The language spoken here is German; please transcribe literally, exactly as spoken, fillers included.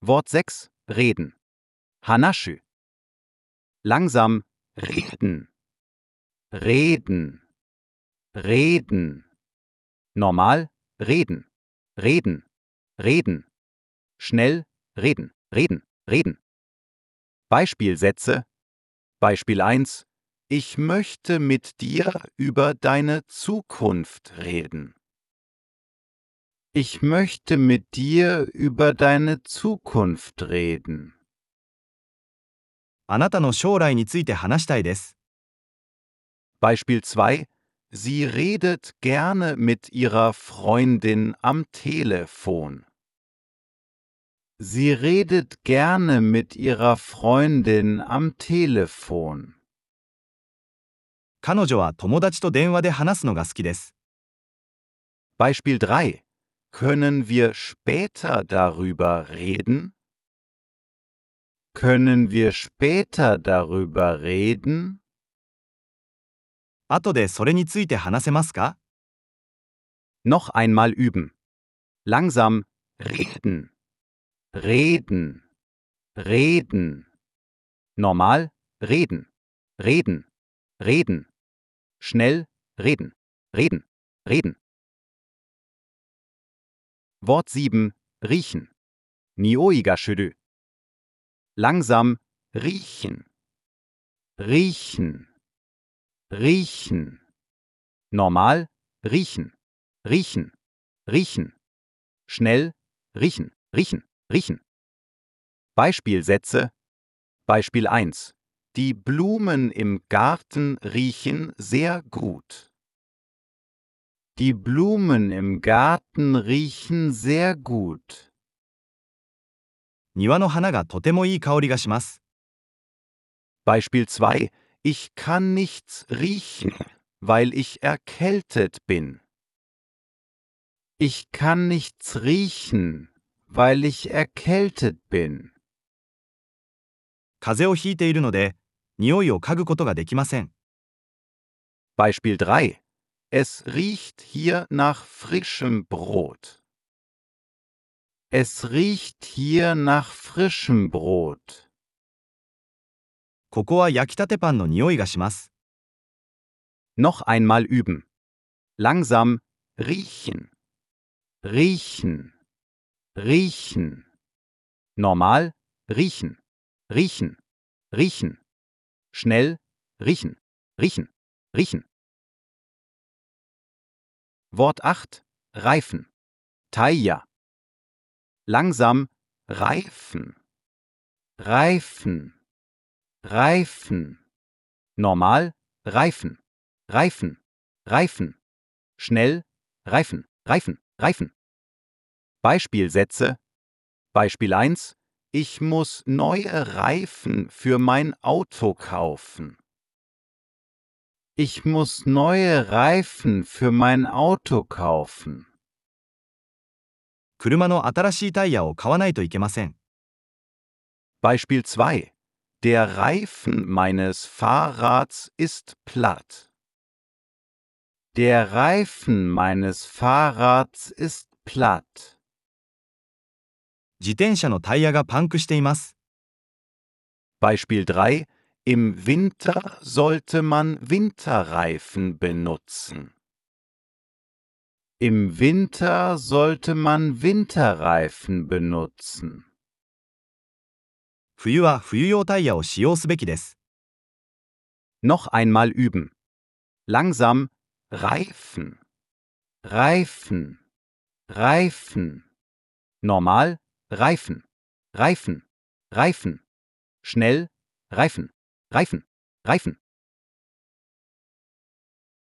Wort sechs. Reden. Hanashu. Langsam. Reden. Reden. Reden. Normal. Reden. Reden. Reden. Schnell. Reden. Reden. Reden. Beispielsätze. Beispiel eins. Ich möchte mit dir über deine Zukunft reden. Ich möchte mit dir über deine Zukunft reden. あなたの将来について話したいです。 Beispiel zwei. Sie redet gerne mit ihrer Freundin am Telefon. Sie redet gerne mit ihrer Freundin am Telefon. 彼女は友達と電話で話すのが好きです。 Beispiel drei. Können wir später darüber reden? Können wir später darüber reden? 後でそれについて話せますか？ Noch einmal üben. Langsam. Reden. Reden. Reden. Normal. Reden. Reden. Reden. Schnell. Reden. Reden. Reden. Wort sieben. Riechen. Nioi ga shuru. Langsam. Riechen. Riechen. Riechen. Normal. Riechen. Riechen. Riechen. Schnell. Riechen. Riechen. Riechen. Beispielsätze. Beispiel eins. Die Blumen im Garten riechen sehr gut. Die Blumen im Garten riechen sehr gut. 庭の花がとてもいい香りがします。 Beispiel zwei. Ich kann nichts riechen, weil ich erkältet bin. Ich kann nichts riechen, weil ich erkältet bin. 風邪をひいているので、匂いを嗅ぐことができません。 Beispiel drei. Es riecht hier nach frischem Brot. Es riecht hier nach frischem Brot. ここは焼きたてパンの匂いがします。 Noch einmal üben. Langsam. Riechen. Riechen. Riechen. Normal. Riechen. Riechen. Riechen. Schnell. Riechen. Riechen. Riechen. Wort acht. Reifen. Taia. Langsam. Reifen. Reifen. Reifen. Normal. Reifen. Reifen. Reifen. Schnell. Reifen. Reifen. Reifen. Beispielsätze. Beispiel eins. Ich muss neue Reifen für mein Auto kaufen. Ich muss neue Reifen für mein Auto kaufen. 車の新しいタイヤを買わないといけません。 Beispiel zwei. Der Reifen meines Fahrrads ist platt. Der Reifen meines Fahrrads ist platt. 自転車のタイヤがパンクしています。 Beispiel drei. Im Winter sollte man Winterreifen benutzen. Im Winter sollte man Winterreifen benutzen. 冬は冬用タイヤを使用すべきです。 Noch einmal üben. Langsam. Reifen. Reifen. Reifen. Normal. Reifen. Reifen. Reifen. Schnell. Reifen. Reifen. Reifen.